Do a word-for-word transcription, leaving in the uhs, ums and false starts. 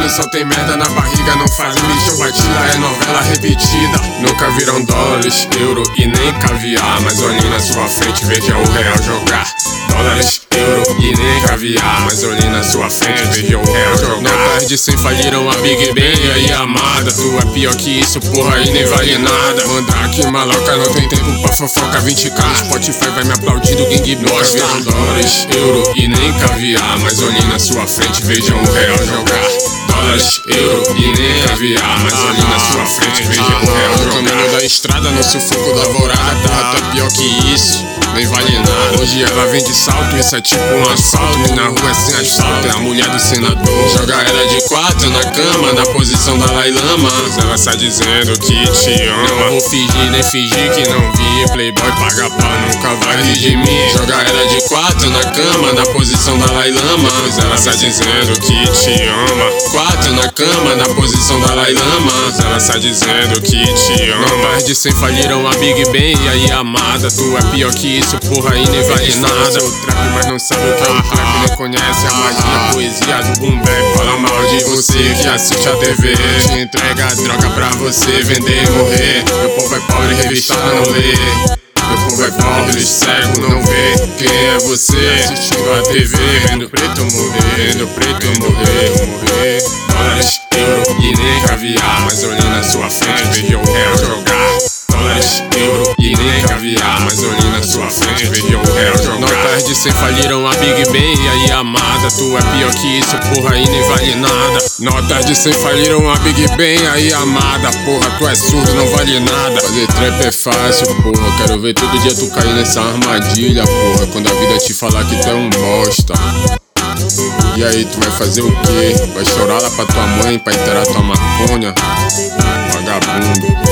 só tem merda na barriga. Não fazem bicho batida, é novela repetida. Nunca viram dólares, euro e nem caviar, mas olhem na sua frente, veja o real jogar. Dólares, euro e nem caviar, mas olhem na sua frente, veja o real jogar. Não perde sem faliram a Big Ben e aí amada. Tu é pior que isso, porra, e nem vale nada. Mandrake maloca, não tem tempo pra fofoca. Vinte k, Spotify vai me aplaudir do Gang Nós viram dólares, euro e nem caviar, mas olhem na sua frente, vejam o real jogar. Dólares, euro e nem caviar, mas olhem na sua frente, vejam o real jogar. No caminho da estrada, no sufoco da alvorada, porra, tu é pior que isso, nem vale nada. Hoje ela vem de salto, isso é tipo um assalto. E na rua é sem asfalto, é a mulher do senador. Joga ela de quatro na cama, na posição da Dalai Lama. Ela sai dizendo que te ama. Não vou fingir nem fingir que não vi. Playboy paga pau, nunca vai rir de mim. Joga ela de quatro na cama, na posição da Dalai Lama. Ela sai dizendo que te ama. Quatro na cama, na posição da Dalai Lama. Ela sai dizendo que te ama. Não perde sem faliram a Big Ben e aí amada. Tu é pior que isso, porra, e nem vale nada. O trap, mas não sabe o que é o trap. Nem conhece a magia, a poesia do boom bap. Fala mal de você que assiste a T V. Te entrega droga pra você vender e morrer. Meu povo é pobre, revistado não lê. Meu povo é pobre, cego, não vê. Quem é você assistindo a T V? Vendo preto morrer, vendo preto morrer, morrer. Dólares, euro e nem caviar, mas olhem na sua frente, veja o real jogar. Dólares, euro e nem caviar, mas olhem na sua frente, veja o real jogar. Não perde sem faliram a Big Ben e aí amada. Tu é pior que isso, porra, e nem vale nada. Notas de sem faliram a Big Ben aí amada. Porra, tu é surdo, não vale nada. Fazer trap é fácil, porra. Quero ver todo dia tu cair nessa armadilha, porra. Quando a vida te falar que tu é um bosta. E aí, tu vai fazer o quê? Vai chorar lá pra tua mãe pra enterrar tua maconha? Vagabundo.